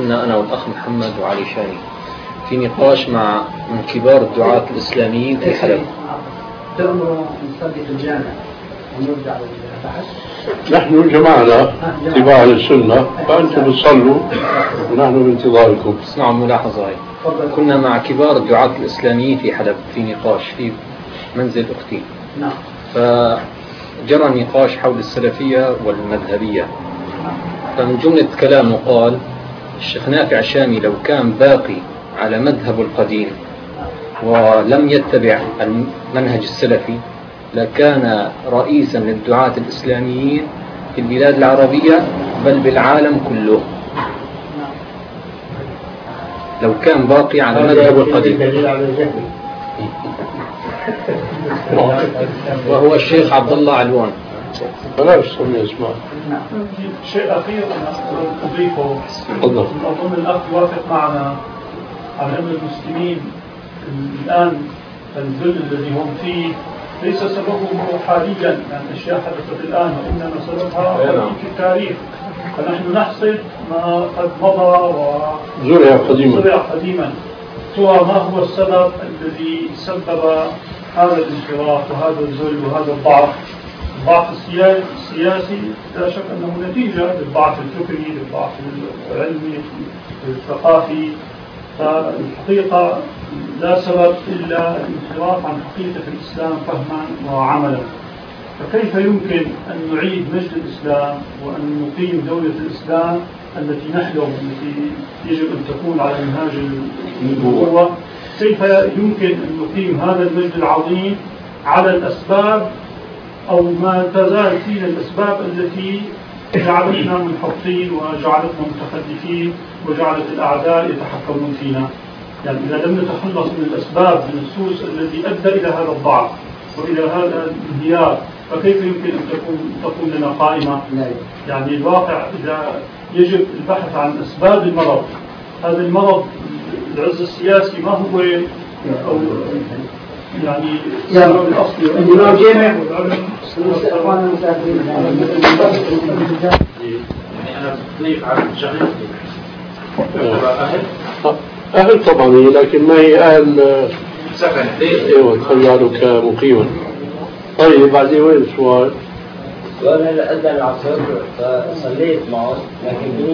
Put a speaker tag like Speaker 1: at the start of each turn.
Speaker 1: كنا أنا والأخ محمد وعلي شاني في نقاش مع من كبار الدعاة الإسلاميين في حلب.
Speaker 2: تأمر نصلي في الجامع ونرجع للبحث.
Speaker 3: نحن جمعنا اتباع للسنة فأنتم تصلوا ونحن بانتظاركم.
Speaker 1: اسمعوا الملاحظة هاي. كنا مع كبار الدعاة الإسلاميين في حلب في نقاش في منزل أختي.
Speaker 2: نعم.
Speaker 1: فجرى نقاش حول السلفية والمذهبية. فمن جملة كلامه قال الشيخ نافع الشامي لو كان باقي على مذهبه القديم ولم يتبع المنهج السلفي لكان رئيسا للدعاة الإسلاميين في البلاد العربية بل بالعالم كله، لو كان باقي على مذهبه القديم. وهو الشيخ عبد الله علوان.
Speaker 3: بلاش سمي اسماء.
Speaker 4: شيء أخير أضيفه. أظن الأخ يوافق معنا على أن المسلمين الآن الذل الذي هم فيه ليس سببه حاليا، يعني أشياء حدثت الآن، وإنما سببها في التاريخ. فنحن نحصد ما قد مضى
Speaker 3: وزرع
Speaker 4: قديما. سوى ما هو السبب الذي سبب هذا الانحراف وهذا الذل وهذا الضعف السياسي. لا شك أنه نتيجة للضعف الفكري، للضعف العلمي، الثقافي. فالحقيقة لا سبب إلا الانحراف عن حقيقة الإسلام فهما وعملا. فكيف يمكن أن نعيد مجد الإسلام وأن نقيم دولة الإسلام التي نحلم، التي يجب أن تكون على منهاج النبوة؟ كيف يمكن أن نقيم هذا المجد العظيم على الأسباب أو ما تزال فينا الأسباب التي جعلتنا منحطين وجعلتنا متخلفين وجعلت الأعداء يتحكمون فينا؟ يعني إذا لم نتخلص من الأسباب، من السوس الذي أدى إلى هذا الضعف وإلى هذا الانهيار، فكيف يمكن أن تكون لنا قائمة؟ يعني الواقع إذا يجب البحث عن أسباب المرض، هذا المرض العز السياسي ما هو أو يعني السبب الأصلي
Speaker 2: الإمام جامع
Speaker 4: أنا ضيف على الجميع
Speaker 3: أهل طبعا، لكن ما هي أهل
Speaker 4: سكن.
Speaker 3: ايوه تخيلك مقيما. طيب بعدين وين السؤال؟
Speaker 5: وأنا أذن العصر فصليت معه، لكن